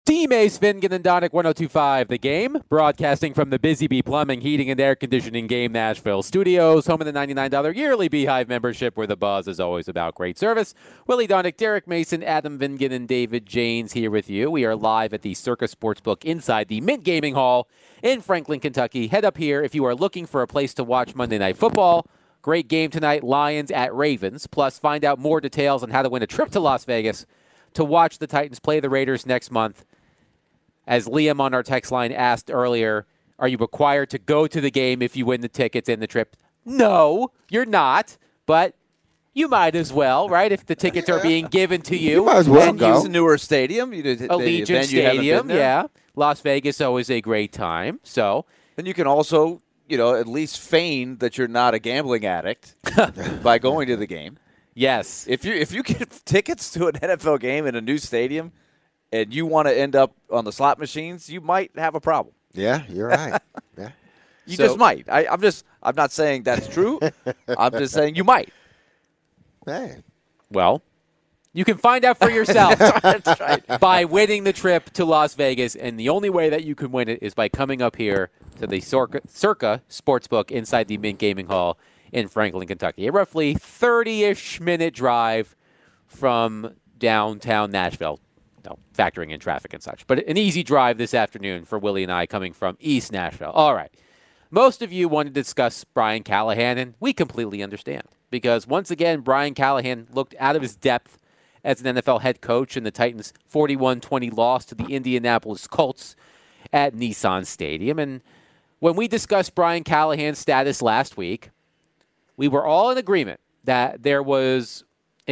Team Ace Vingan and Donick 1025 The Game, broadcasting from the Busy Bee Plumbing, Heating, and Air Conditioning Game Nashville studios, home of the $99 yearly Beehive membership, where the buzz is always about great service. Willie Donick, Derek Mason, Adam Vingan, and David Janes here with you. We are live at the Circa Sportsbook inside the Mint Gaming Hall in Franklin, Kentucky. Head up here if you are looking for a place to watch Monday Night Football. Great game tonight, Lions at Ravens. Plus, find out more details on how to win a trip to Las Vegas to watch the Titans play the Raiders next month. As Liam on our text line asked earlier, are you required to go to the game if you win the tickets and the trip? No, you're not, but you might as well, right? If the tickets are being given to you. You might as well and go. use the newer stadium. Allegiant Stadium, yeah. Las Vegas, always a great time. So, And you can also, at least feign that you're not a gambling addict by going to the game. yes. If you get tickets to an NFL game in a new stadium and you want to end up on the slot machines, you might have a problem. Yeah, you're right. Yeah. You just might. I'm not saying that's true. I'm just saying you might. Man. Well, you can find out for yourself That's right. by winning the trip to Las Vegas, and the only way that you can win it is by coming up here to the Circa Sportsbook inside the Mint Gaming Hall in Franklin, Kentucky. A roughly 30-ish minute drive from downtown Nashville. No, factoring in traffic and such. But an easy drive this afternoon for Willie and I coming from East Nashville. All right. Most of you want to discuss Brian Callahan, and we completely understand. Because once again, Brian Callahan looked out of his depth as an NFL head coach in the Titans' 41-20 loss to the Indianapolis Colts at Nissan Stadium. And when we discussed Brian Callahan's status last week, we were all in agreement that there was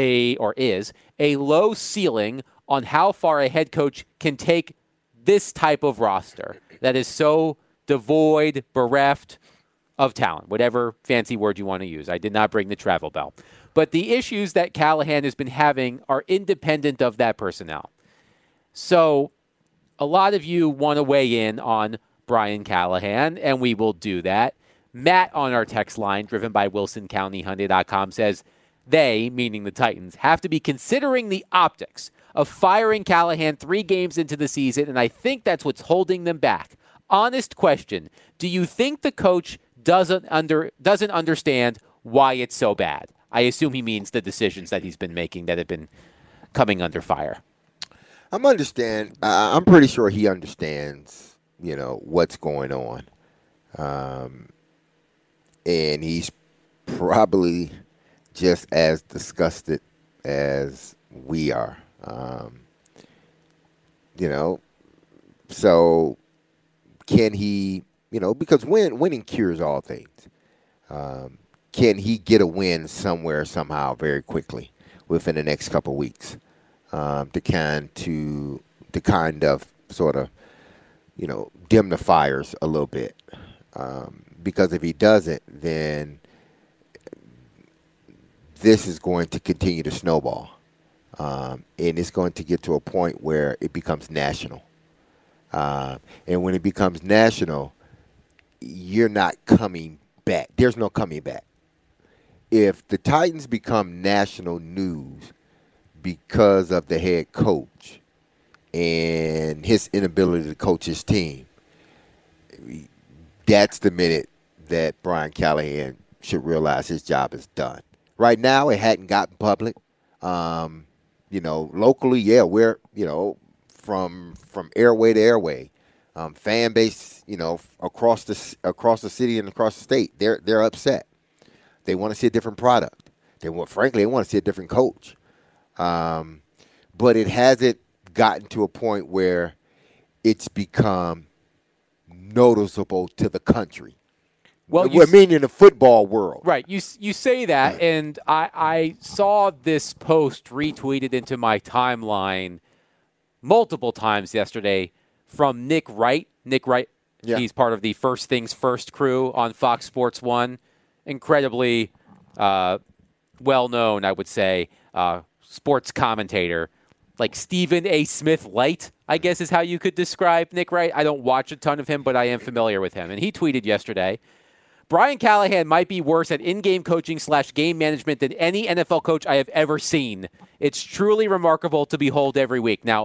is a low ceiling on how far a head coach can take this type of roster that is so devoid, bereft of talent, whatever fancy word you want to use. I did not bring the travel bell. But the issues that Callahan has been having are independent of that personnel. So a lot of you want to weigh in on Brian Callahan, and we will do that. Matt on our text line, driven by WilsonCountyHyundai.com, says they, meaning the Titans, have to be considering the optics of firing Callahan 3 games into the season, and I think that's what's holding them back. Honest question, do you think the coach doesn't understand why it's so bad? I assume he means the decisions that he's been making that have been coming under fire. I'm pretty sure he understands, what's going on. And he's probably just as disgusted as we are. So can he, because winning cures all things. Can he get a win somewhere, somehow, very quickly within the next couple of weeks to kind of sort of, dim the fires a little bit? Because if he doesn't, then this is going to continue to snowball. And it's going to get to a point where it becomes national. And when it becomes national, you're not coming back. There's no coming back. If the Titans become national news because of the head coach and his inability to coach his team, that's the minute that Brian Callahan should realize his job is done. Right now, it hadn't gotten public. Locally, yeah, we're, from airway to airway, fan base, across the city and across the state, they're upset. They want to see a different product. They want to see a different coach. But it hasn't gotten to a point where it's become noticeable to the country. Well, meaning the football world. Right. You say that, and I saw this post retweeted into my timeline multiple times yesterday from Nick Wright. Nick Wright, yeah. He's part of the First Things First crew on Fox Sports 1. Incredibly well-known, I would say, sports commentator. Like Stephen A. Smith light, I guess is how you could describe Nick Wright. I don't watch a ton of him, but I am familiar with him. And he tweeted yesterday, Brian Callahan might be worse at in-game coaching / game management than any NFL coach I have ever seen. It's truly remarkable to behold every week. Now,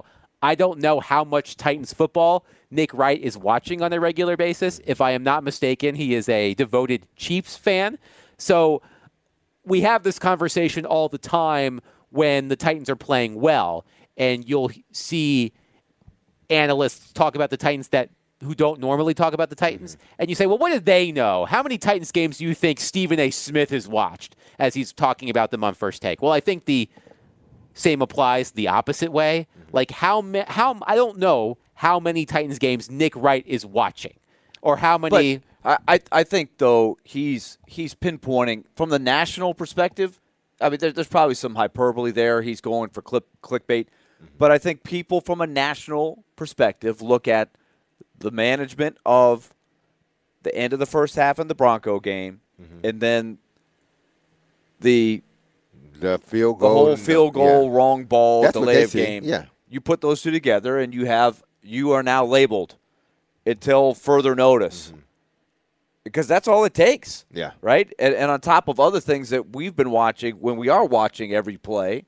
I don't know how much Titans football Nick Wright is watching on a regular basis. If I am not mistaken, he is a devoted Chiefs fan. So we have this conversation all the time when the Titans are playing well, and you'll see analysts talk about the Titans who don't normally talk about the Titans, and you say, well, what do they know? How many Titans games do you think Stephen A. Smith has watched as he's talking about them on First Take? Well, I think the same applies the opposite way. Like how I don't know how many Titans games Nick Wright is watching, or how many. But I think though he's pinpointing from the national perspective. I mean, there's probably some hyperbole there. He's going for clickbait, but I think people from a national perspective look at the management of the end of the first half in the Bronco game, and then the field goal, whole field goal, wrong ball, That's delay of see. game. Yeah. You put those two together, and you are now labeled until further notice, because that's all it takes. Yeah. Right. And on top of other things that we've been watching, when we are watching every play,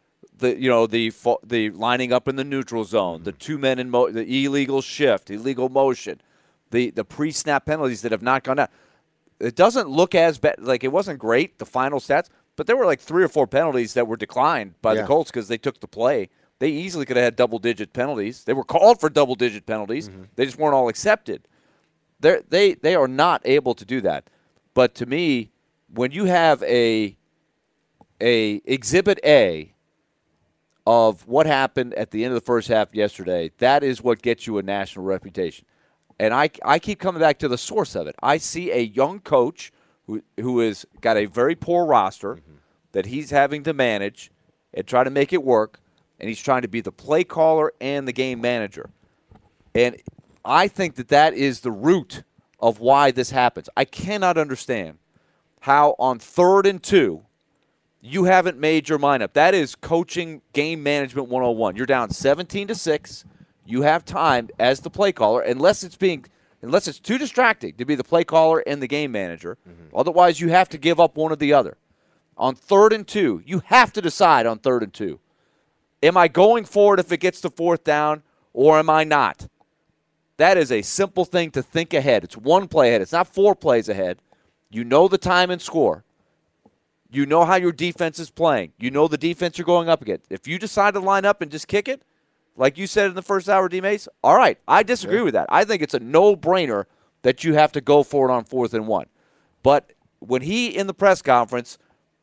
the lining up in the neutral zone, the two men in the illegal shift, illegal motion, the pre-snap penalties that have not gone out. It doesn't look as bad. Like, it wasn't great, the final stats, but there were like 3 or 4 penalties that were declined by the Colts because they took the play. They easily could have had double-digit penalties. They were called for double-digit penalties. They just weren't all accepted. They are not able to do that. But to me, when you have a Exhibit A of what happened at the end of the first half yesterday, that is what gets you a national reputation. And I keep coming back to the source of it. I see a young coach who has got a very poor roster that he's having to manage and try to make it work, and he's trying to be the play caller and the game manager. And I think that is the root of why this happens. I cannot understand how on 3rd and 2 you haven't made your mind up. That is coaching game management 101. You're down 17-6. You have time as the play caller, unless it's too distracting to be the play caller and the game manager. Otherwise, you have to give up one or the other. On 3rd and 2, you have to decide on 3rd and 2. Am I going for it if it gets to 4th down, or am I not? That is a simple thing to think ahead. It's 1 play ahead. It's not 4 plays ahead. You know the time and score. You know how your defense is playing. You know the defense you're going up against. If you decide to line up and just kick it, like you said in the first hour, D-Mace, all right, I disagree with that. I think it's a no-brainer that you have to go for it on 4th and 1. But when he, in the press conference,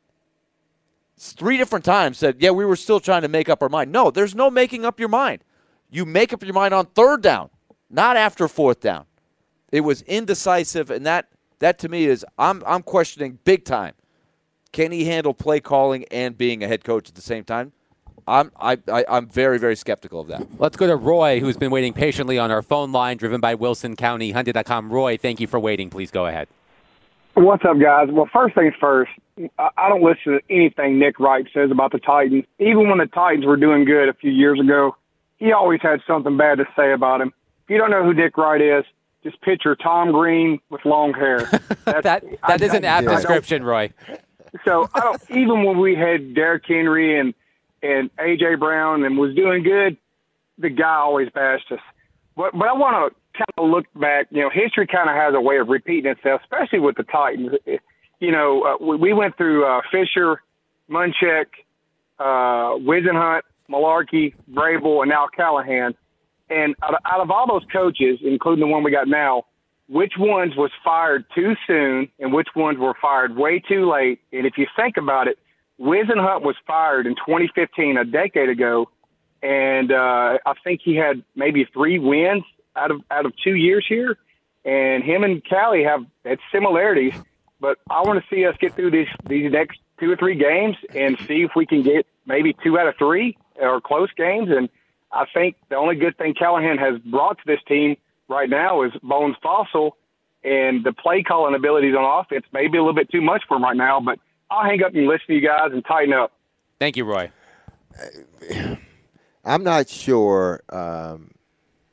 3 different times said, yeah, we were still trying to make up our mind. No, there's no making up your mind. You make up your mind on 3rd down, not after 4th down. It was indecisive, and that to me is I'm questioning big time. Can he handle play calling and being a head coach at the same time? I'm very, very skeptical of that. Let's go to Roy, who's been waiting patiently on our phone line, driven by Wilson County Hyundai.com. Roy, thank you for waiting. Please go ahead. What's up, guys? Well, first things first, I don't listen to anything Nick Wright says about the Titans. Even when the Titans were doing good a few years ago, he always had something bad to say about him. If you don't know who Nick Wright is, just picture Tom Green with long hair. That is an apt description, Roy. So even when we had Derrick Henry and A.J. Brown and was doing good, the guy always bashed us. But I want to kind of look back. You know, history kind of has a way of repeating itself, especially with the Titans. You know, we went through Fisher, Munchak, Wisenhunt, Malarkey, Vrabel, and now Callahan. And out of all those coaches, including the one we got now, which ones was fired too soon and which ones were fired way too late? And if you think about it, Wisenhunt was fired in 2015, a decade ago, and I think he had maybe 3 wins out of 2 years here. And him and Callie have similarities, but I want to see us get through these next 2 or 3 games and see if we can get maybe 2 out of 3 or close games. And I think the only good thing Callahan has brought to this team right now is Bones Fossil, and the play calling abilities on offense may be a little bit too much for him right now, but I'll hang up and listen to you guys and tighten up. Thank you, Roy. I'm not sure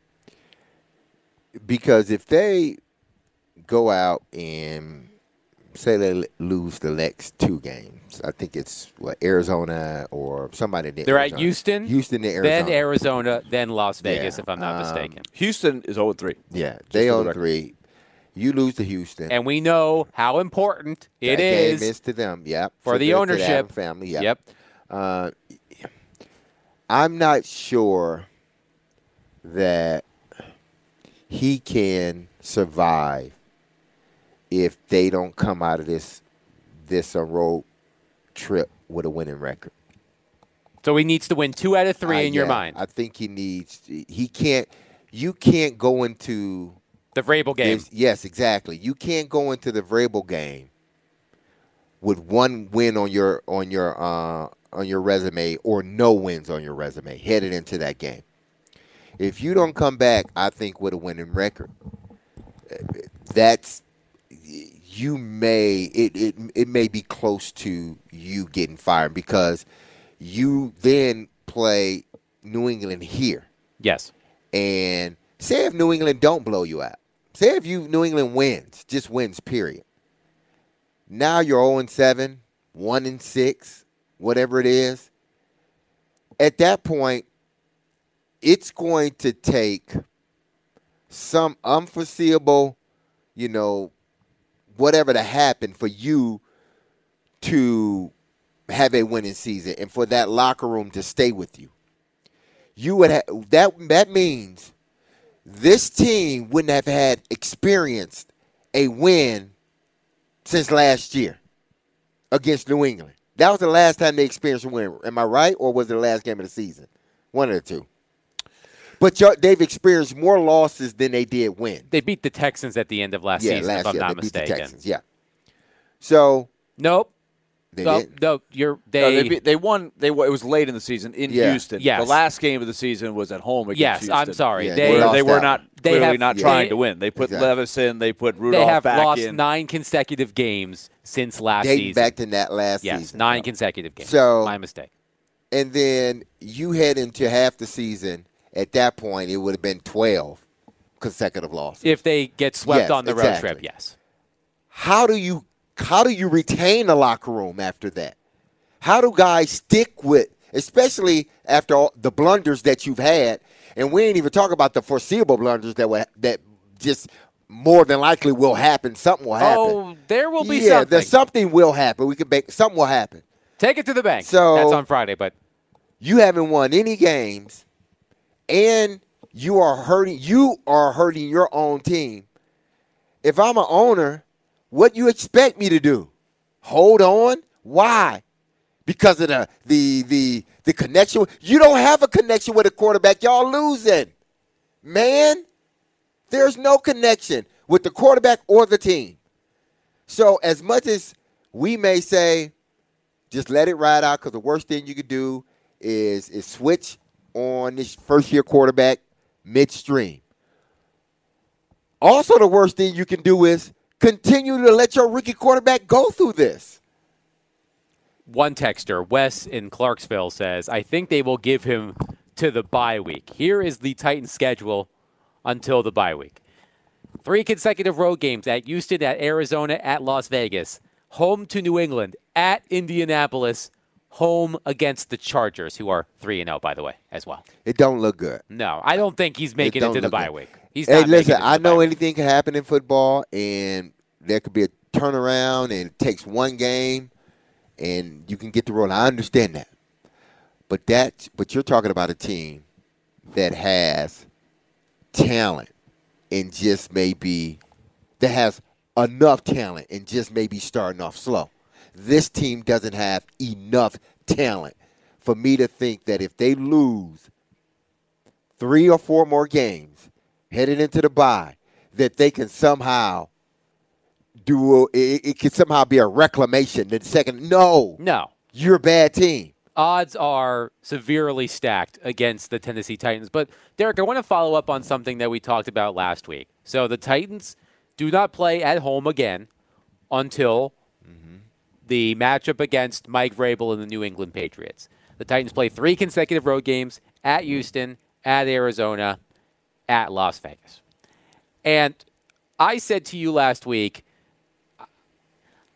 because if they go out and say they lose the next 2 games. I think it's Arizona or somebody. They're at Houston. Houston to Arizona. Then Arizona, then Las Vegas, Yeah, if I'm not mistaken. Houston is 0-3. Yeah, they for the own 3. You lose to Houston. And we know how important it that is game is to them. Yep. for the to ownership. Adams family. Yep. I'm not sure that he can survive if they don't come out of this road trip with a winning record. So he needs to win 2 out of 3 in your mind. I think he needs. He can't. You can't go into The Vrabel game. Yes, exactly. You can't go into the Vrabel game with 1 win on your resume or no wins on your resume headed into that game. If you don't come back, I think with a winning record, it may be close to you getting fired because you then play New England here. Yes. And say if New England don't blow you out. Say if New England wins, just wins, period. Now you're 0-7, 1-6, whatever it is. At that point, it's going to take some unforeseeable, whatever to happen for you to have a winning season and for that locker room to stay with you. You would that means this team wouldn't have had experienced a win since last year against New England. That was the last time they experienced a win. Am I right? Or was it the last game of the season? One of the two. But they've experienced more losses than they did win. They beat the Texans at the end of last season, if I'm not they mistaken. Beat the Texans, yeah. So nope. They they won. It was late in the season in Houston. Yes. The last game of the season was at home against Yes, Houston. I'm sorry. Yeah, They were not clearly not trying they- to win. They put Exactly. Levis in. They put Rudolph They have back lost in. 9 consecutive games since last dating season. back to that last Yes, season. 9 consecutive games. So- my mistake. And then you head into half the season. At that point, it would have been 12 consecutive losses. If they get swept Yes, on the road exactly. trip, yes. How do you retain the locker room after that? How do guys stick with, especially after all the blunders that you've had, and we ain't even talk about the foreseeable blunders that just more than likely will happen. Something will happen. Oh, there will be yeah, something. something will happen. Something will happen. Take it to the bank. So- That's on Friday, but You haven't won any games, and you are hurting your own team. If I'm an owner, what you expect me to do? Hold on? Why? Because of the connection. You don't have a connection with a quarterback. Y'all losing. Man, there's no connection with the quarterback or the team. So as much as we may say, just let it ride out, because the worst thing you could do is switch on this first-year quarterback midstream. Also, the worst thing you can do is continue to let your rookie quarterback go through this. one texter, Wes in Clarksville, says, I think they will give him to the bye week. Here is the Titans' schedule until the bye week. 3 consecutive road games at Houston, at Arizona, at Las Vegas. Home to New England, at Indianapolis, home against the Chargers, who are 3-0, by the way, as well. It don't look good. No, I don't think he's making it don't to the look bye good. week. He's Hey, not listen, making it to I the know bye week. anything can happen in football, and there could be a turnaround, and it takes one game, and you can get the roll. I understand that. But you're talking about a team that has talent and just maybe that has enough talent and just maybe starting off slow. This team doesn't have enough talent for me to think that if they lose 3 or 4 more games headed into the bye, that they can somehow it could somehow be a reclamation. The second, no, you're a bad team. Odds are severely stacked against the Tennessee Titans. But, Derek, I want to follow up on something that we talked about last week. So the Titans do not play at home again until the matchup against Mike Vrabel and the New England Patriots. The Titans play 3 consecutive road games at Houston, at Arizona, at Las Vegas. And I said to you last week,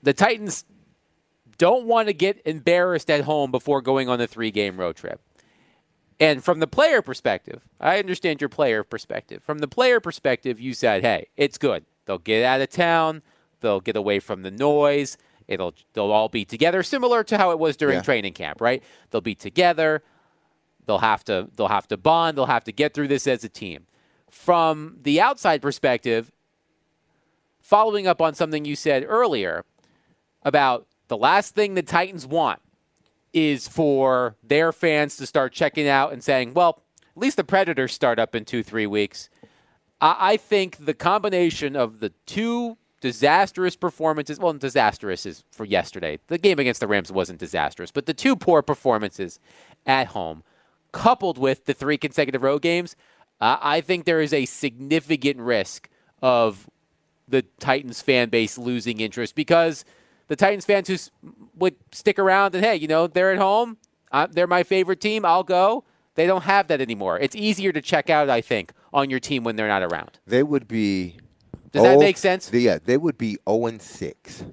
the Titans don't want to get embarrassed at home before going on a 3-game road trip. And from the player perspective, I understand your player perspective. From the player perspective, you said, hey, it's good. They'll get out of town. They'll get away from the noise. They'll all be together, similar to how it was during training camp, right? They'll be together. They'll have to bond. They'll have to get through this as a team. From the outside perspective, following up on something you said earlier about the last thing the Titans want is for their fans to start checking out and saying, well, at least the Predators start up in 2-3 weeks. I think the combination of the two disastrous performances, well, disastrous is for yesterday. The game against the Rams wasn't disastrous, but the two poor performances at home, coupled with the 3 consecutive road games, I think there is a significant risk of the Titans fan base losing interest because the Titans fans who would stick around and, hey, they're at home, they're my favorite team, I'll go. They don't have that anymore. It's easier to check out, I think, on your team when they're not around. They would be. Does that make sense? Yeah, they would be 0-6.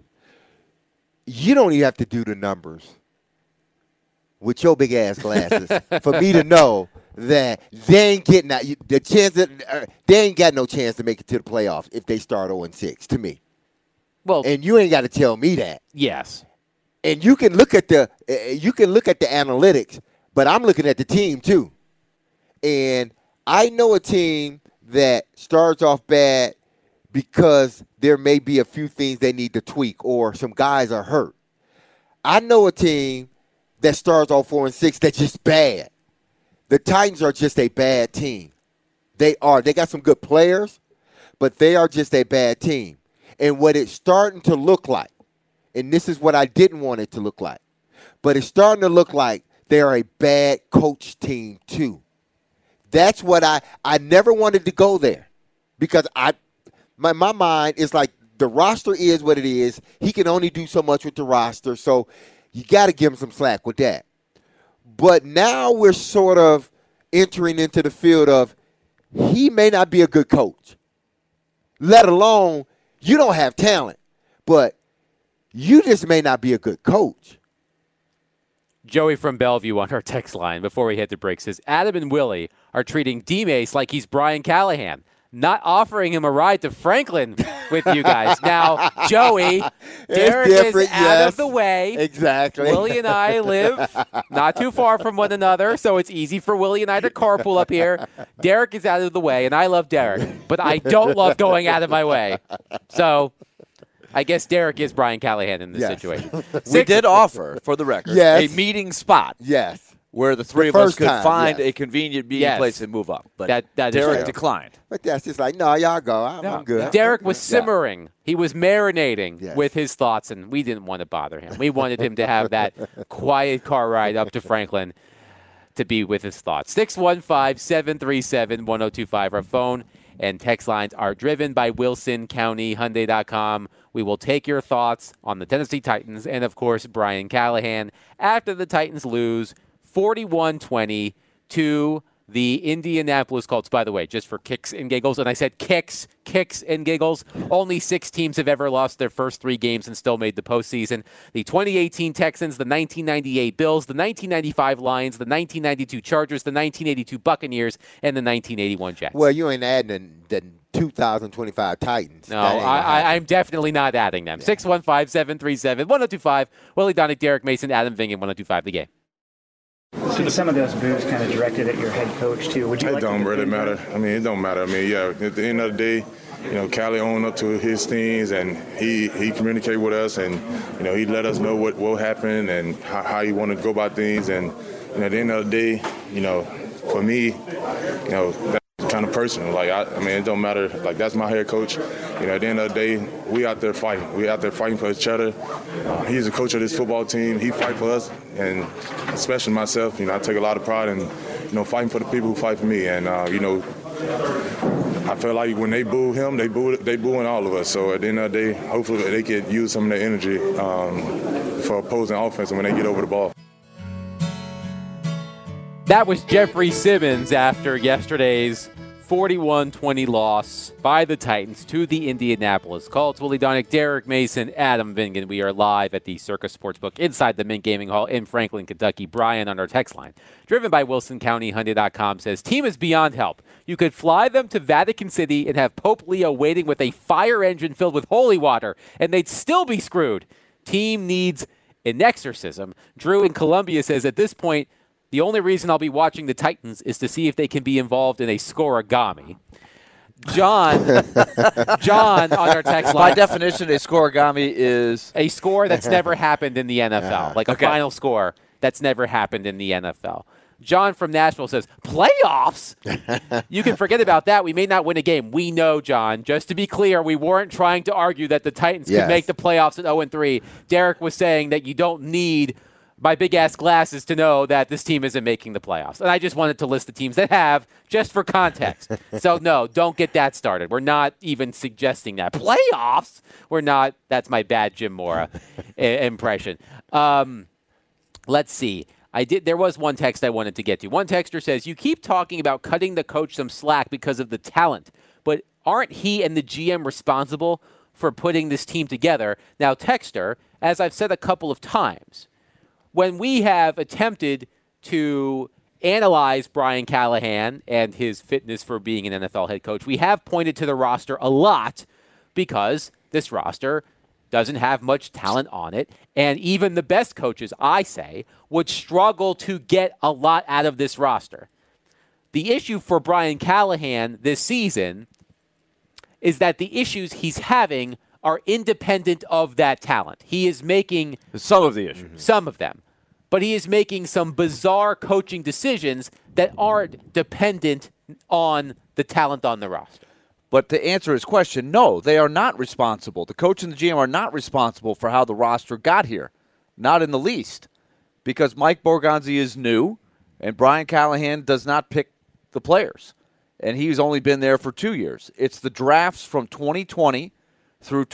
You don't even have to do the numbers with your big ass glasses for me to know that they ain't getting the chance that they ain't got no chance to make it to the playoffs if they start 0-6. To me. Well, and you ain't got to tell me that. Yes. And you can look at the analytics, but I'm looking at the team too. And I know a team that starts off bad because there may be a few things they need to tweak or some guys are hurt. I know a team that starts off 4-6 that's just bad. The Titans are just a bad team. They are. They got some good players, but they are just a bad team. And what it's starting to look like, and this is what I didn't want it to look like, but it's starting to look like they are a bad coach team too. That's what I never wanted to go there because my mind is like the roster is what it is. He can only do so much with the roster, so you got to give him some slack with that. But now we're sort of entering into the field of he may not be a good coach, let alone you don't have talent, but you just may not be a good coach. Joey from Bellevue on our text line before we hit the break says, Adam and Willie are treating D-Mace like he's Brian Callahan, not offering him a ride to Franklin with you guys. Now, Joey, Derek is out of the way. Exactly. Willie and I live not too far from one another, so it's easy for Willie and I to carpool up here. Derek is out of the way, and I love Derek, but I don't love going out of my way. So I guess Derek is Brian Callahan in this situation. We did offer, for the record, a meeting spot. Yes. Where the three of us could find a convenient meeting place and move up. But that Derek declined. But that's just like, no, y'all go. I'm good. Derek was simmering. He was marinating with his thoughts, and we didn't want to bother him. We wanted him to have that quiet car ride up to Franklin to be with his thoughts. 615-737-1025. Our phone and text lines are driven by WilsonCountyHyundai.com. We will take your thoughts on the Tennessee Titans and, of course, Brian Callahan after the Titans lose 41-20 to the Indianapolis Colts. By the way, just for kicks and giggles, and I said kicks and giggles, only 6 teams have ever lost their first 3 games and still made the postseason. The 2018 Texans, the 1998 Bills, the 1995 Lions, the 1992 Chargers, the 1982 Buccaneers, and the 1981 Jets. Well, you ain't adding the 2025 Titans. No, I'm definitely not adding them. 615-737-1025. Willie Donick, Derek Mason, Adam Vingan, 1025 The Game. So some of those boos kind of directed at your head coach, too. Would you it don't really matter. I mean, it don't matter. I mean, yeah, at the end of the day, Callie owned up to his things, and he communicated with us, and, he let us know what happened and how he wanted to go about things. And, at the end of the day, for me, that's kind of personal. Like, I mean, it don't matter. Like, that's my head coach. At the end of the day, we out there fighting. We out there fighting for each other. He's the coach of this football team. He fight for us, and especially myself. I take a lot of pride in, fighting for the people who fight for me. And I feel like when they boo him, they booing all of us. So at the end of the day, hopefully they could use some of their energy for opposing offense when they get over the ball. That was Jeffrey Simmons after yesterday's 41-20 loss by the Titans to the Indianapolis Colts. Willie Donick, Derek Mason, Adam Vingan. We are live at the Circa Sportsbook inside the Mint Gaming Hall in Franklin, Kentucky. Brian on our text line, driven by WilsonCountyHyundai.com, says, team is beyond help. You could fly them to Vatican City and have Pope Leo waiting with a fire engine filled with holy water, and they'd still be screwed. Team needs an exorcism. Drew in Columbia says, at this point, the only reason I'll be watching the Titans is to see if they can be involved in a scoregami. John on our text line. By definition, a scoregami is a score that's never happened in the NFL, like a final score that's never happened in the NFL. John from Nashville says, playoffs? You can forget about that. We may not win a game. We know, John. Just to be clear, we weren't trying to argue that the Titans could make the playoffs at 0-3. Derek was saying that you don't need my big-ass glasses to know that this team isn't making the playoffs. And I just wanted to list the teams that have, just for context. So, no, don't get that started. We're not even suggesting that. Playoffs? We're not. That's my bad Jim Mora impression. Let's see. There was one text I wanted to get to. One texter says, you keep talking about cutting the coach some slack because of the talent, but aren't he and the GM responsible for putting this team together? Now, texter, as I've said a couple of times, when we have attempted to analyze Brian Callahan and his fitness for being an NFL head coach, we have pointed to the roster a lot because this roster doesn't have much talent on it. And even the best coaches, I say, would struggle to get a lot out of this roster. The issue for Brian Callahan this season is that the issues he's having are independent of that talent. He is making some of the issues. Some of them. But he is making some bizarre coaching decisions that aren't dependent on the talent on the roster. But to answer his question, no, they are not responsible. The coach and the GM are not responsible for how the roster got here. Not in the least. Because Mike Borgonzi is new, and Brian Callahan does not pick the players. And he's only been there for 2 years. It's the drafts from 2020 through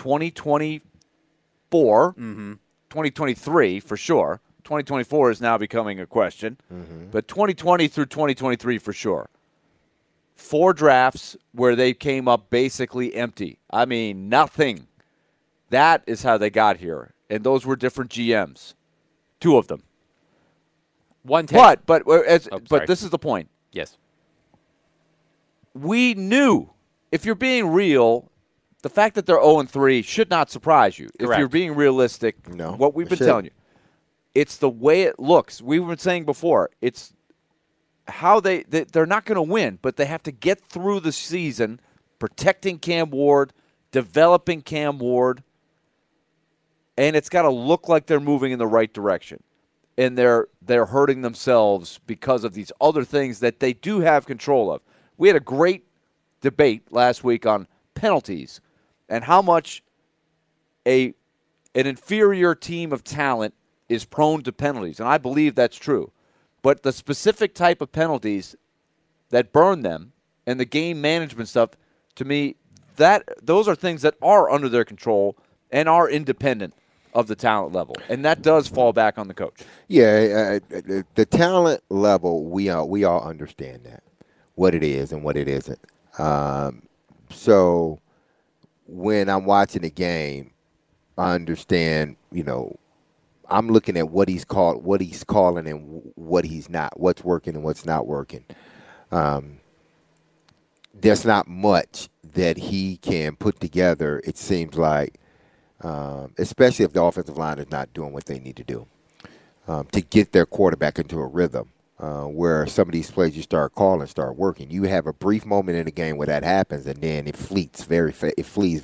2024, 2023 for sure. 2024 is now becoming a question. But 2020 through 2023 for sure. 4 drafts where they came up basically empty. I mean, nothing. That is how they got here. And those were different GMs. 2 of them. But this is the point. Yes. We knew, if you're being real, the fact that they're 0-3 should not surprise you. Correct. If you're being realistic, what we've been telling you. It's the way it looks. We were saying before, it's how they're not going to win, but they have to get through the season protecting Cam Ward, developing Cam Ward, and it's got to look like they're moving in the right direction. And they're hurting themselves because of these other things that they do have control of. We had a great debate last week on penalties and how much an inferior team of talent is prone to penalties, and I believe that's true. But the specific type of penalties that burn them and the game management stuff, to me, those are things that are under their control and are independent of the talent level, and that does fall back on the coach. Yeah, the talent level, we all understand that, what it is and what it isn't. So when I'm watching the game, I understand, I'm looking at what he's calling and what he's not, what's working and what's not working. There's not much that he can put together, it seems like, especially if the offensive line is not doing what they need to do, to get their quarterback into a rhythm where some of these plays you start calling start working. You have a brief moment in the game where that happens, and then it flees very fast.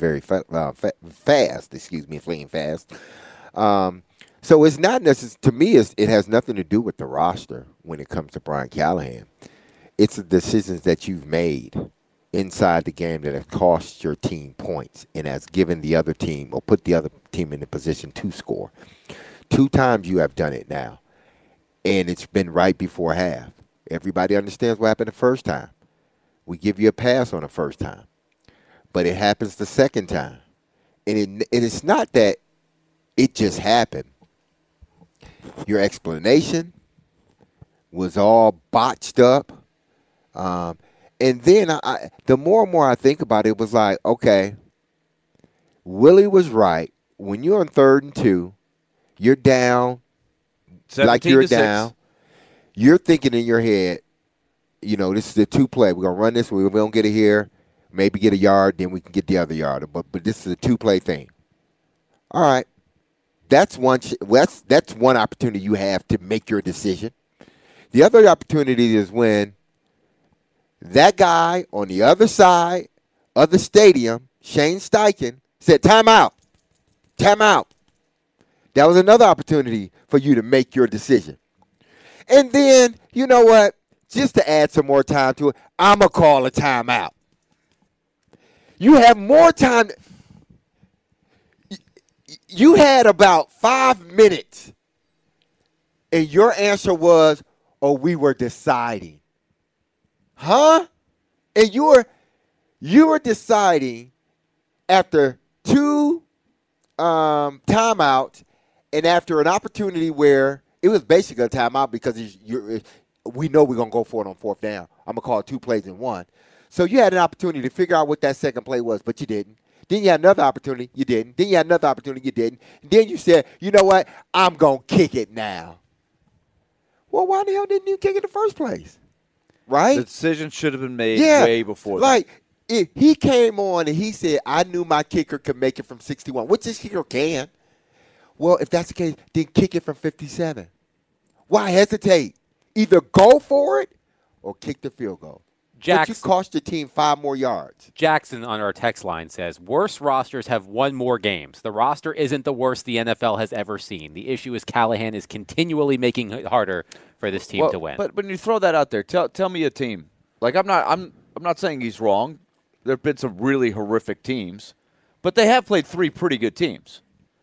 Fleeing fast. So it's not necessary, to me, it has nothing to do with the roster when it comes to Brian Callahan. It's the decisions that you've made inside the game that have cost your team points and has given the other team or put the other team in a position to score. 2 times you have done it now, and it's been right before half. Everybody understands what happened the first time. We give you a pass on the first time, but it happens the second time. And it's not that it just happened. Your explanation was all botched up. And then the more and more I think about it, it was like, okay, Willie was right. When you're on 3rd and 2, you're down, like you're down. You're thinking in your head, this is the 2-play. We're going to run this. We're going to get it here, maybe get a yard, then we can get the other yard. But this is a 2-play thing. All right. That's one opportunity you have to make your decision. The other opportunity is when that guy on the other side of the stadium, Shane Steichen, said, timeout. Timeout. That was another opportunity for you to make your decision. And then, you know what? Just to add some more time to it, I'm going to call a timeout. You have more time. You had about 5 minutes, and your answer was, we were deciding. Huh? And you were deciding after 2 timeouts and after an opportunity where it was basically a timeout because we know we're going to go for it on 4th down. I'm going to call it 2 plays in 1. So you had an opportunity to figure out what that second play was, but you didn't. Then you had another opportunity, you didn't. Then you had another opportunity, you didn't. And then you said, you know what, I'm going to kick it now. Well, why the hell didn't you kick it in the first place? Right? The decision should have been made way before that. Like, if he came on and he said, I knew my kicker could make it from 61, which this kicker can. Well, if that's the case, then kick it from 57. Why hesitate? Either go for it or kick the field goal. But you cost your team 5 more yards. Jackson on our text line says, worse rosters have won more games. The roster isn't the worst the NFL has ever seen. The issue is Callahan is continually making it harder for this team to win. But when you throw that out there, tell me a team. Like I'm not saying he's wrong. There have been some really horrific teams, but they have played 3 pretty good teams.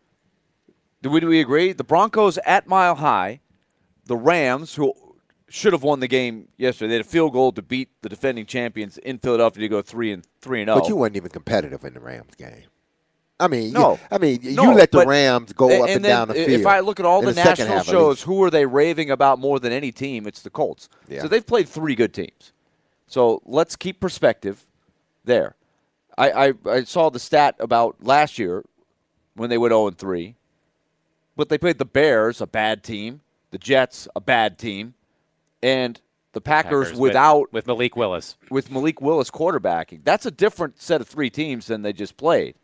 Do we agree? The Broncos at Mile High, the Rams, who should have won the game yesterday. They had a field goal to beat the defending champions in Philadelphia to go 3-0. But you weren't even competitive in the Rams game. I mean, no. You let the Rams go up and down the field. If I look at all the national shows, who are they raving about more than any team? It's the Colts. Yeah. So they've played 3 good teams. So let's keep perspective there. I saw the stat about last year when they went 0-3, but they played the Bears, a bad team, the Jets, a bad team, and the Packers with Malik Willis. With Malik Willis quarterbacking. That's a different set of 3 teams than they just played.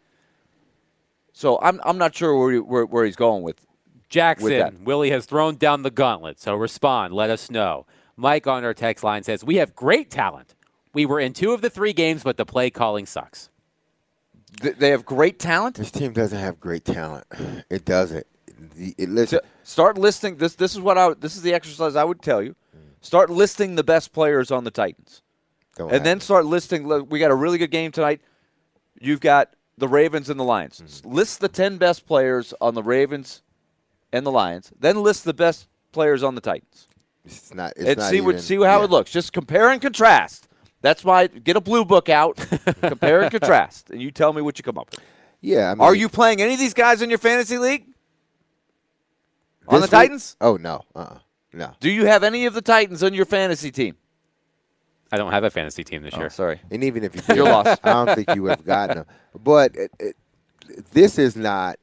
So I'm not sure where he's going with Jackson. Willie has thrown down the gauntlet, so respond. Let us know. Mike on our text line says, we have great talent. We were in 2 of the 3 games, but the play calling sucks. They have great talent? This team doesn't have great talent. It doesn't. Start listing this. This is the exercise I would tell you. Start listing the best players on the Titans. Then start listing. We got a really good game tonight. You've got the Ravens and the Lions. Mm-hmm. List the 10 best players on the Ravens and the Lions. Then list the best players on the Titans. See how it looks. Just compare and contrast. That's why get a blue book out, compare and contrast, and you tell me what you come up with. Yeah. Are you playing any of these guys in your fantasy league? On the Titans? Oh, no. No. Do you have any of the Titans on your fantasy team? I don't have a fantasy team this year. Sorry. And even if you did, you're lost. I don't think you would have gotten them. But this is not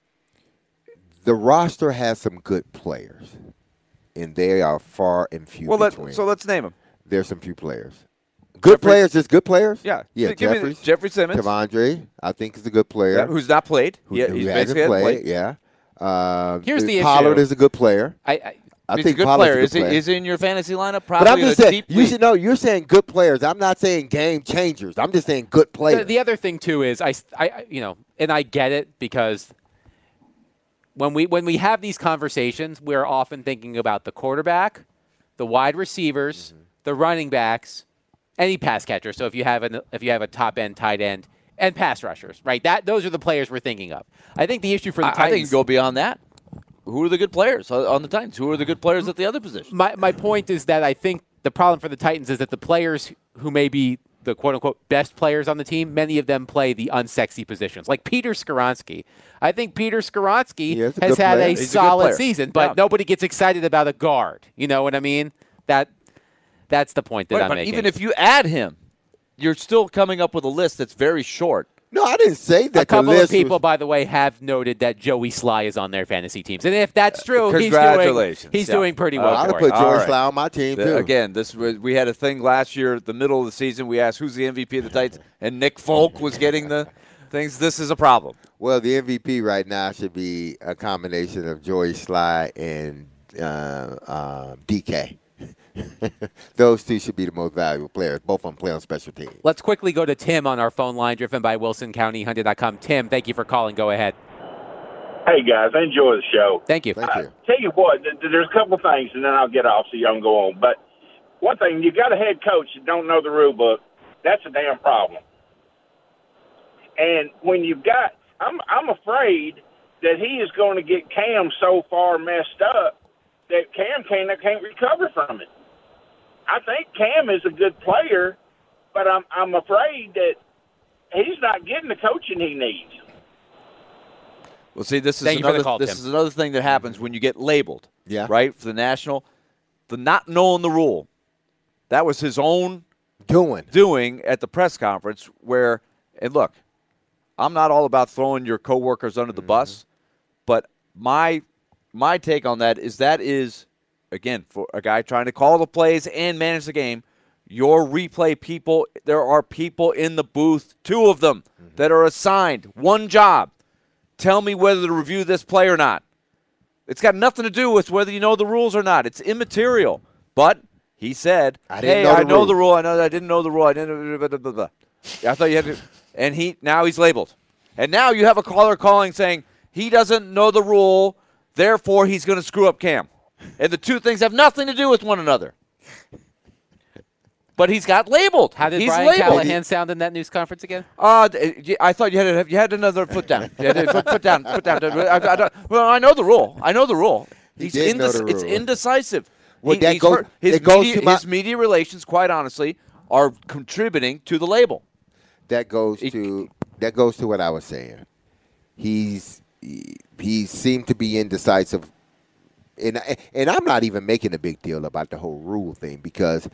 – the roster has some good players, and they are far and few between. So let's name them. There's some few players. Good players, just good players? Yeah. Yeah, Jeffrey Simmons. Tavondre, I think, is a good player. Yeah, who's not played. Who hasn't played. Yeah. Here's the Pollard issue. is a good player. I think Pollard's a good player. Is he in your fantasy lineup? Probably. But I'm just saying, you're saying good players. I'm not saying game changers. I'm just saying good players. The other thing too is and I get it because when we have these conversations, we're often thinking about the quarterback, the wide receivers, the running backs, any pass catcher. So if you have a top end, tight end, and pass rushers, right? Those are the players we're thinking of. I think the issue for the Titans. I think you go beyond that. Who are the good players on the Titans? Who are the good players at the other position? My point is that I think the problem for the Titans is that the players who may be the quote-unquote best players on the team, many of them play the unsexy positions. Like Peter Skoronski. I think Peter Skoronski has had a solid season, but nobody gets excited about a guard. You know what I mean? That's the point that Right, I'm but making. even if you add him, you're still coming up with a list that's very short. No, I didn't say that. a couple the of list people, was, by the way, have noted that Joey Sly is on their fantasy teams, and if that's true, Congratulations. he's Yeah. doing pretty well. I'd have for put it. All Joey right. Sly on my team too. Again, we had a thing last year, the middle of the season. We asked who's the MVP of the Titans, and Nick Folk was getting the things. This is a problem. Well, the MVP right now should be a combination of Joey Sly and DK. Those two should be the most valuable players. Both of them play on special teams. Let's quickly go to Tim on our phone line, driven by WilsonCountyHunter.com. Tim, thank you for calling. Go ahead. Hey, guys, I enjoy the show. Thank you. Thank you. Tell you what, there's a couple things, and then I'll get off so y'all can go on. But one thing, you got a head coach that don't know the rule book. That's a damn problem. And when you've got, I'm afraid that he is going to get Cam so far messed up that Cam can't recover from it. I think Cam is a good player, but I'm afraid that he's not getting the coaching he needs. Well, see, this Thank you for the is call, this Tim. is another thing that happens when you get labeled. Yeah. Right, for the national, the not knowing the rule. That was his own doing at the press conference. Where, and look, I'm not all about throwing your coworkers under the bus, but my take on that is again, for a guy trying to call the plays and manage the game, your replay people, there are people in the booth, 2 of them, that are assigned one job. Tell me whether to review this play or not. It's got nothing to do with whether you know the rules or not. It's immaterial. But he said, I know the rule. I know that I didn't know the rule. I didn't. Blah, blah, blah, blah. I thought you had to. And now he's labeled. And now you have a caller calling saying he doesn't know the rule, therefore he's going to screw up Cam. And the two things have nothing to do with one another. But he's got labeled. How did he's Brian labeled. Callahan sound in that news conference again? I thought you had another foot down. You had foot down. Well, I know the rule. He did know the rule. It's indecisive. Well, His media relations, quite honestly, are contributing to the label. That goes to what I was saying. He seemed to be indecisive, and I'm not even making a big deal about the whole rule thing because,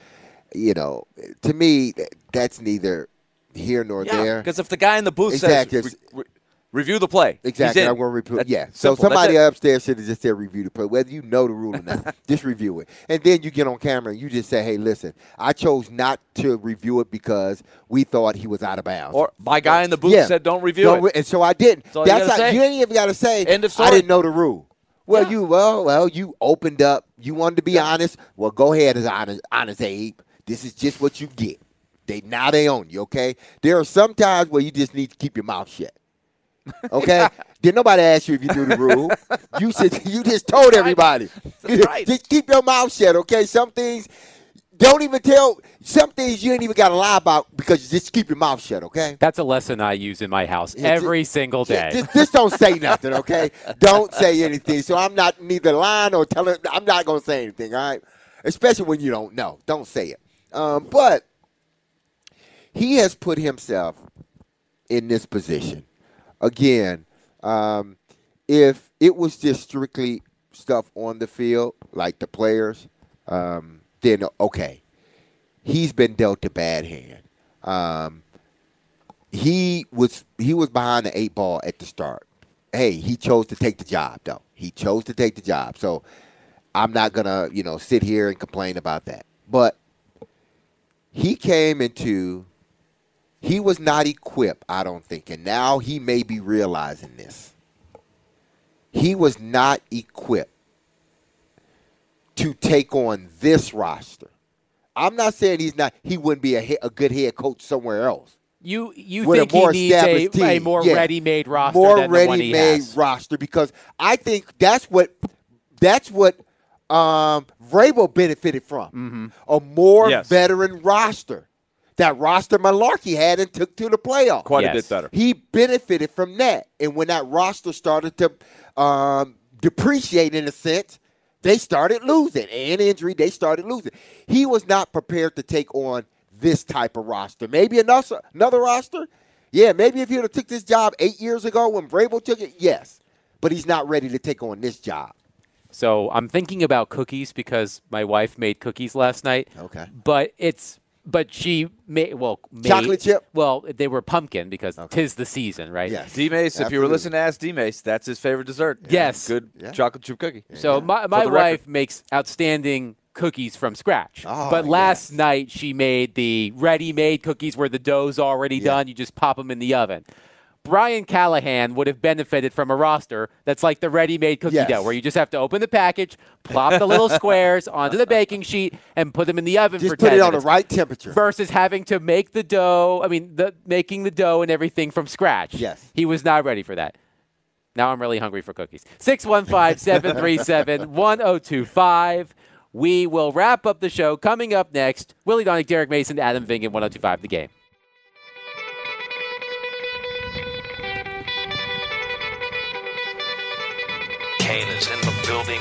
to me that's neither here nor there. Because if the guy in the booth says review the play, exactly, he's in. I'm going to review. Yeah, simple. So somebody upstairs should have just said review the play, whether you know the rule or not. Just review it, and then you get on camera and you just say, "Hey, listen, I chose not to review it because we thought he was out of bounds." Or my guy in the booth said, "Don't review it," and so I didn't. That's all you gotta say. You ain't even got to say. End of story. I didn't know the rule. Well, you opened up. You wanted to be honest. Well, go ahead as honest, Abe. This is just what you get. They own you. Okay. There are some times where you just need to keep your mouth shut. Okay. Did nobody ask you if you knew the rule? You just told everybody. Right. Just keep your mouth shut. Okay. Some things don't even tell. Some things you ain't even got to lie about because you just keep your mouth shut. Okay. That's a lesson I use in my house every single day. Just don't say nothing, okay? Don't say anything. So I'm not neither lying or telling. I'm not going to say anything, all right? Especially when you don't know. Don't say it. But he has put himself in this position. Again, if it was just strictly stuff on the field, like the players, then okay. He's been dealt a bad hand. He was behind the 8 ball at the start. Hey, he chose to take the job, though. He chose to take the job. So I'm not going to, sit here and complain about that. But he was not equipped, I don't think. And now he may be realizing this. He was not equipped to take on this roster. I'm not saying he wouldn't be a good head coach somewhere else. You think he needs a more ready-made roster than the one he has? More ready-made roster because I think that's what Vrabel benefited from. Mm-hmm. A more veteran roster. That roster Malarkey had and took to the playoffs. Quite a bit better. He benefited from that. And when that roster started to depreciate in a sense, they started losing. And injury, they started losing. He was not prepared to take on this type of roster. Maybe another roster? Yeah, maybe if he would have took this job 8 years ago when Vrabel took it, yes. But he's not ready to take on this job. So I'm thinking about cookies because my wife made cookies last night. Okay. But she made Chocolate chip? Well, they were pumpkin because 'tis the season, right? Yes. D-Mace, if you were Absolutely. listening to Ask D-Mace, that's his favorite dessert. Yes. Good Yeah. chocolate chip cookie. So my the record. wife makes outstanding cookies from scratch. Oh, but last yes. night she made the ready-made cookies where the dough's already done. You just pop them in the oven. Brian Callahan would have benefited from a roster that's like the ready-made cookie Yes. dough, where you just have to open the package, plop the little squares onto the baking sheet, and put them in the oven Just for put 10 it on the minutes. right temperature. Versus having to make the dough, making the dough and everything from scratch. Yes. He was not ready for that. Now I'm really hungry for cookies. 615-737-1025. We will wrap up the show. Coming up next, Willie Donick, Derek Mason, Adam Vingan, 1025 The Game. Kane is in the building.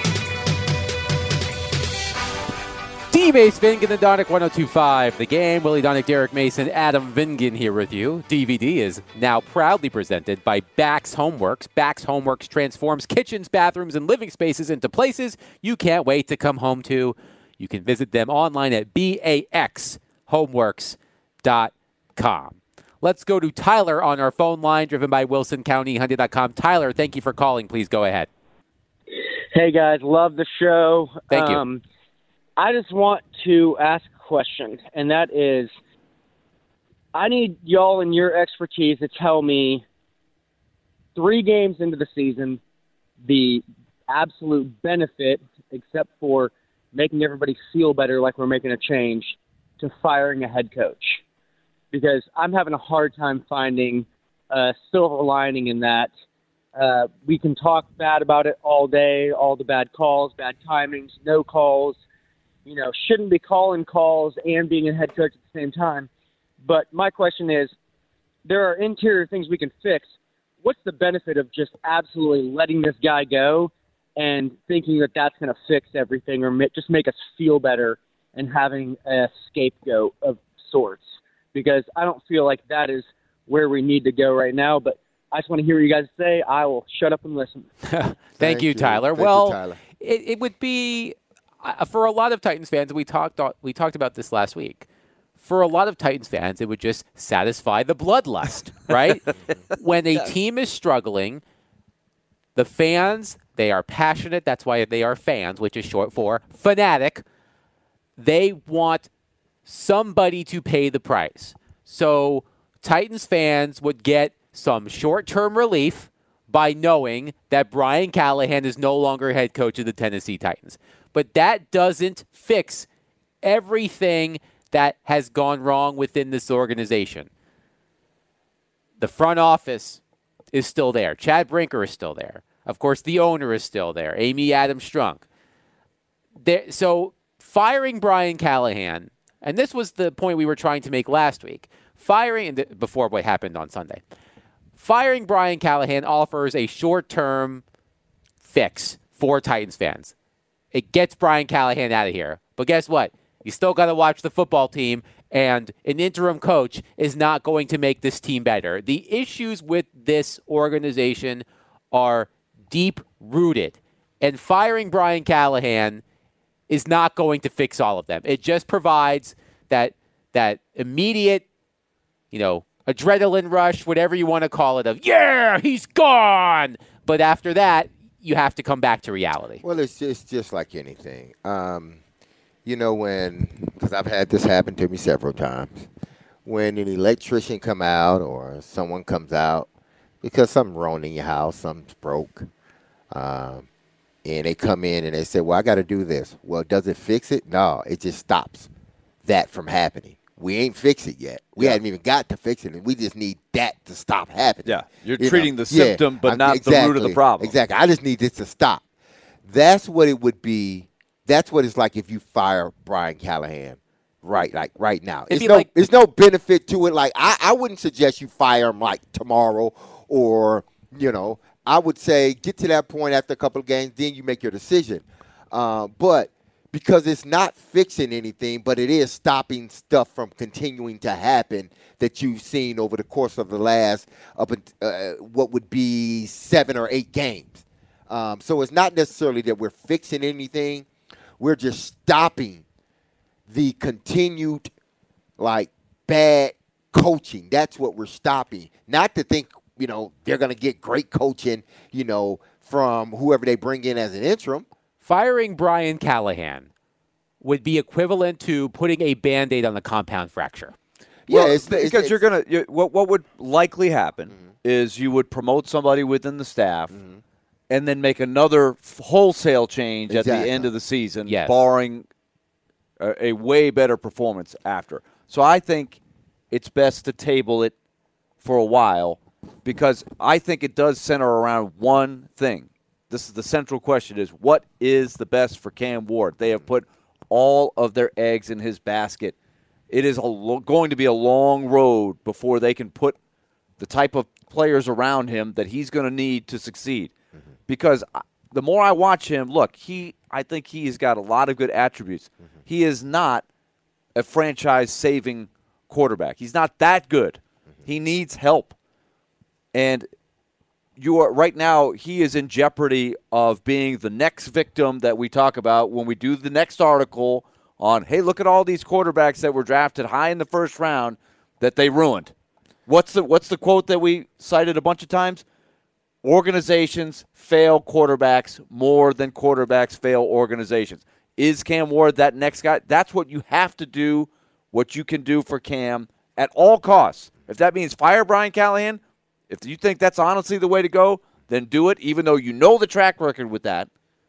D-Base Vingan and Donick, 1025 The Game. Willie Donick, Derek Mason, Adam Vingan here with you. DVD is now proudly presented by Bax Homeworks. Bax Homeworks transforms kitchens, bathrooms, and living spaces into places you can't wait to come home to. You can visit them online at baxhomeworks.com. Let's go to Tyler on our phone line, driven by WilsonCountyHyundai.com. Tyler, thank you for calling. Please go ahead. Hey, guys. Love the show. Thank you. I just want to ask a question, and that is, I need y'all and your expertise to tell me 3 games into the season, the absolute benefit, except for making everybody feel better like we're making a change, to firing a head coach. Because I'm having a hard time finding a silver lining in that. We can talk bad about it all day, all the bad calls, bad timings, no calls. Shouldn't be calling calls and being a head coach at the same time. But my question is, there are interior things we can fix. What's the benefit of just absolutely letting this guy go and thinking that that's going to fix everything or just make us feel better and having a scapegoat of sorts? Because I don't feel like that is where we need to go right now. But I just want to hear what you guys say. I will shut up and listen. Thank you, Tyler. Thank you, Well, Tyler. it would be for a lot of Titans fans. We talked about this last week. For a lot of Titans fans, it would just satisfy the bloodlust, right? When a team is struggling, the fans, they are passionate. That's why they are fans, which is short for fanatic. They want somebody to pay the price. So Titans fans would get some short-term relief by knowing that Brian Callahan is no longer head coach of the Tennessee Titans. But that doesn't fix everything that has gone wrong within this organization. The front office is still there. Chad Brinker is still there. Of course, the owner is still there, Amy Adams Strunk. So firing Brian Callahan, and this was the point we were trying to make last week, before what happened on Sunday. Firing Brian Callahan offers a short-term fix for Titans fans. It gets Brian Callahan out of here. But guess what? You still got to watch the football team, and an interim coach is not going to make this team better. The issues with this organization are deep-rooted, and firing Brian Callahan is not going to fix all of them. It just provides that immediate, adrenaline rush, whatever you want to call it, of, yeah, he's gone. But after that, you have to come back to reality. Well, it's just like anything. Because I've had this happen to me several times, when an electrician come out or someone comes out because something's wrong in your house, something's broke, and they come in and they say, well, I got to do this. Well, does it fix it? No, it just stops that from happening. We ain't fixed it yet. We haven't even got to fix it, and we just need that to stop happening. Yeah, you're treating the symptom, but not exactly, the root of the problem. Exactly. I just need this to stop. That's what it would be. That's what it's like if you fire Brian Callahan right now. There's no benefit to it. Like I wouldn't suggest you fire him like tomorrow, or I would say get to that point after a couple of games, then you make your decision. But because it's not fixing anything, but it is stopping stuff from continuing to happen that you've seen over the course of the last what would be 7 or 8 games. So it's not necessarily that we're fixing anything. We're just stopping the continued, bad coaching. That's what we're stopping. Not to think, they're going to get great coaching, from whoever they bring in as an interim. Firing Brian Callahan would be equivalent to putting a Band-Aid on the compound fracture. Yeah, because you're going to – what would likely happen is you would promote somebody within the staff and then make another wholesale change at the end of the season, barring a way better performance after. So I think it's best to table it for a while because I think it does center around one thing. This is the central question is, what is the best for Cam Ward? They have put all of their eggs in his basket. It is going to be a long road before they can put the type of players around him that he's going to need to succeed. Because the more I watch him, I think he's got a lot of good attributes. He is not a franchise-saving quarterback. He's not that good. He needs help. And right now, he is in jeopardy of being the next victim that we talk about when we do the next article on, hey, look at all these quarterbacks that were drafted high in the first round that they ruined. What's the quote that we cited a bunch of times? Organizations fail quarterbacks more than quarterbacks fail organizations. Is Cam Ward that next guy? That's what you have to do, what you can do for Cam at all costs. If that means fire Brian Callahan, if you think that's honestly the way to go, then do it, even though you know the track record with that.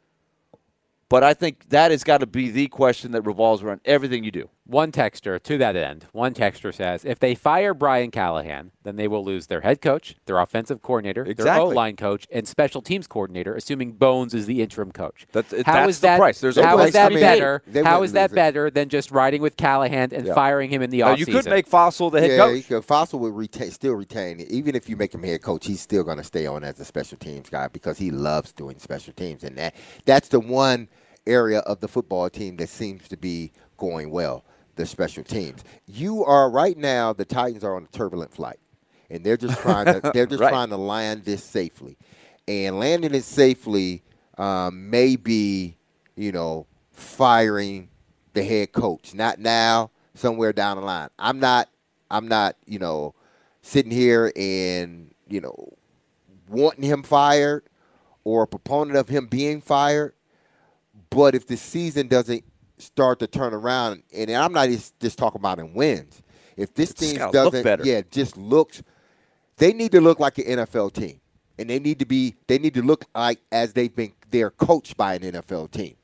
But I think that has got to be the question that revolves around everything you do. One texter, to that end, says, if they fire Brian Callahan, then they will lose their head coach, their offensive coordinator, their O-line coach, and special teams coordinator, assuming Bones is the interim coach. That's the price. How is that better? How is that better than just riding with Callahan and firing him in the offseason? You could make Fossil the head coach. Fossil would still retain it. Even if you make him head coach, he's still going to stay on as a special teams guy because he loves doing special teams. And that's the one area of the football team that seems to be going well, the special teams. You are right now, the Titans are on a turbulent flight, and they're just trying to trying to land this safely, and landing it safely may be, firing the head coach. Not now, somewhere down the line. I'm not, sitting here and wanting him fired or a proponent of him being fired. But if the season doesn't start to turn around, and I'm not just talking about in wins, if this team doesn't, just looks, they need to look like an NFL team, and they need to look like as they're coached by an NFL team.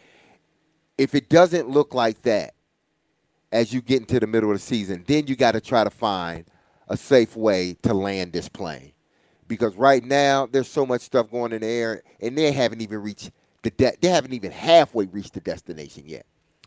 If it doesn't look like that as you get into the middle of the season, then you got to try to find a safe way to land this plane, because right now there's so much stuff going in the air, and they haven't even reached. They haven't even halfway reached the destination yet.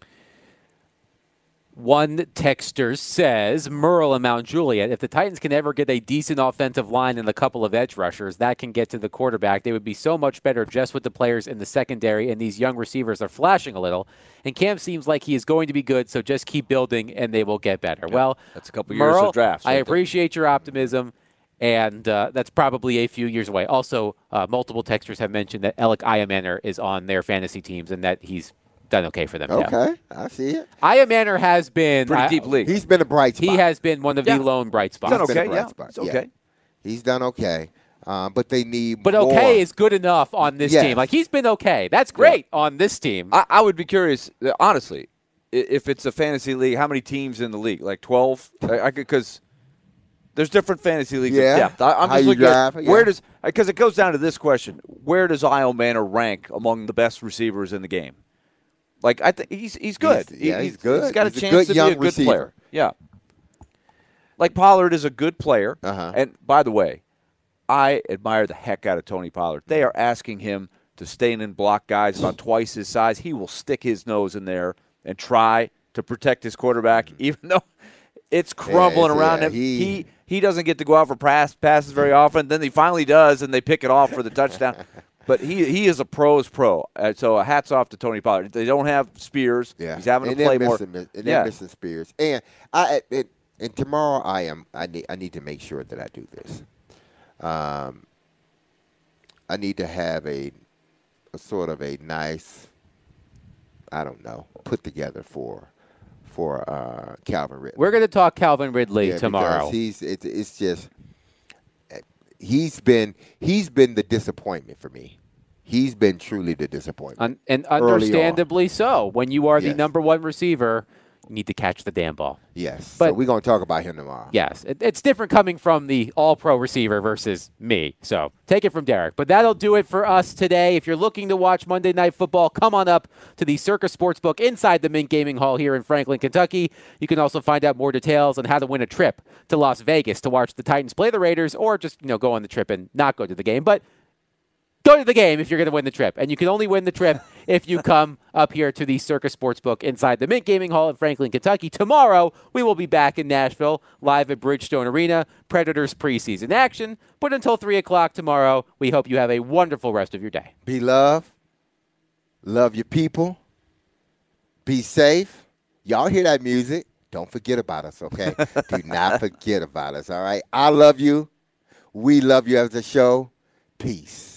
One texter says, Merle and Mount Juliet, if the Titans can ever get a decent offensive line and a couple of edge rushers, that can get to the quarterback. They would be so much better just with the players in the secondary, and these young receivers are flashing a little. And Cam seems like he is going to be good, so just keep building, and they will get better. Yeah, well, that's a couple years of drafts. I appreciate your optimism. And that's probably a few years away. Also, multiple texters have mentioned that Alec Iamaner is on their fantasy teams and that he's done okay for them. Okay, I see it. Iamaner has been pretty deep league. He's been a bright spot. He has been one of the lone bright spots. He's done okay, It's okay. He's done okay. But they need But more. Okay is good enough on this team. Like, he's been okay. That's great on this team. I would be curious, honestly, if it's a fantasy league, how many teams in the league? Like 12? Because there's different fantasy leagues. Yeah. I'm just looking at where does – because it goes down to this question. Where does Iamaner rank among the best receivers in the game? Like, I think he's good. He's good. He's got a chance to be a good player. Yeah. Like, Pollard is a good player. And, by the way, I admire the heck out of Tony Pollard. They are asking him to stay in and block guys about twice his size. He will stick his nose in there and try to protect his quarterback, even though it's crumbling around him. He doesn't get to go out for passes very often. Then he finally does, and they pick it off for the touchdown. But he is a pro's pro. So hats off to Tony Pollard. They don't have Spears. Yeah. He's having to play more. They're missing Spears. And tomorrow I need to make sure that I do this. I need to have a sort of a nice, I don't know, put together for Calvin Ridley. We're going to talk Calvin Ridley Yeah, tomorrow. because it's just he's been the disappointment for me. He's been truly the disappointment. And early understandably so. When you are the Yes. number one receiver, you need to catch the damn ball. Yes. But- So we're going to talk about him tomorrow. Yes, it's different coming from the all-pro receiver versus me. So take it from Derek. But that'll do it for us today. If you're looking to watch Monday Night Football, come on up to the Circa Sportsbook inside the Mint Gaming Hall here in Franklin, Kentucky. You can also find out more details on how to win a trip to Las Vegas to watch the Titans play the Raiders, or just go on the trip and not go to the game. But go to the game if you're going to win the trip. And you can only win the trip if you come up here to the Circa Sportsbook inside the Mint Gaming Hall in Franklin, Kentucky. Tomorrow, we will be back in Nashville, live at Bridgestone Arena, Predators preseason action. But until 3 o'clock tomorrow, we hope you have a wonderful rest of your day. Be loved. Love your people. Be safe. Y'all hear that music? Don't forget about us, okay? Do not forget about us, all right? I love you. We love you as a show. Peace.